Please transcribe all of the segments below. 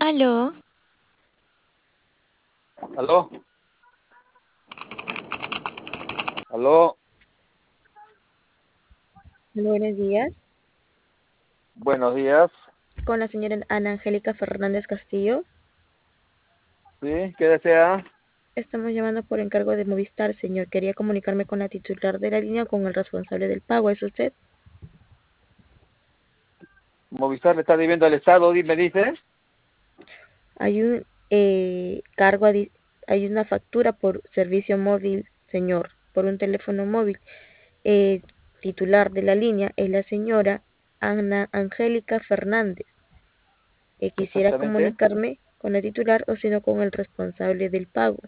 Aló, ¿Aló? ¿Aló? buenos días. Buenos días. Con la señora Ana Angélica Fernández Castillo. ¿Sí? ¿Qué desea? Estamos llamando por encargo de Movistar, señor. Quería comunicarme con la titular de la línea o con el responsable del pago. ¿Es usted? Movistar le está debiendo al Estado, me dice. Hay un hay una factura por servicio móvil, señor, por un teléfono móvil. Eh, Titular de la línea es la señora Ana Angélica Fernández. Quisiera Exactamente. comunicarme con la titular o sino con el responsable del pago.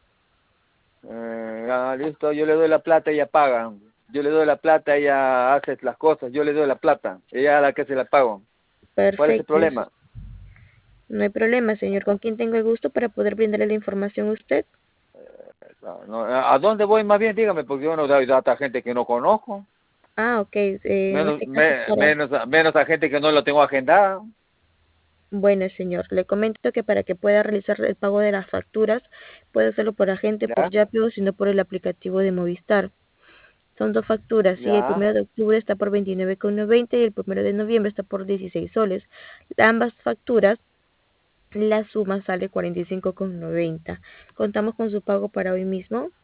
Listo, yo le doy la plata, ella paga. Yo le doy la plata, ella hace las cosas. Yo le doy la plata, ella es la que se la pago. ¿Cuál es el Perfecto. problema? No hay problema, señor. ¿Con quién tengo el gusto para poder brindarle la información a usted? ¿A dónde voy más bien? Dígame, porque yo no doy data a gente que no conozco. Ah, ok. En Menos, este caso es para... menos a gente que no lo tengo agendada. Bueno, señor, le comento que para que pueda realizar el pago de las facturas, puede hacerlo por agente, por ¿Ya? Yapi o sino por el aplicativo de Movistar. Son dos facturas, sí, el ¿Ya? primero de octubre está por 29,90 y el primero de noviembre está por 16 soles. Ambas facturas, la suma sale 45,90. Contamos con su pago para hoy mismo.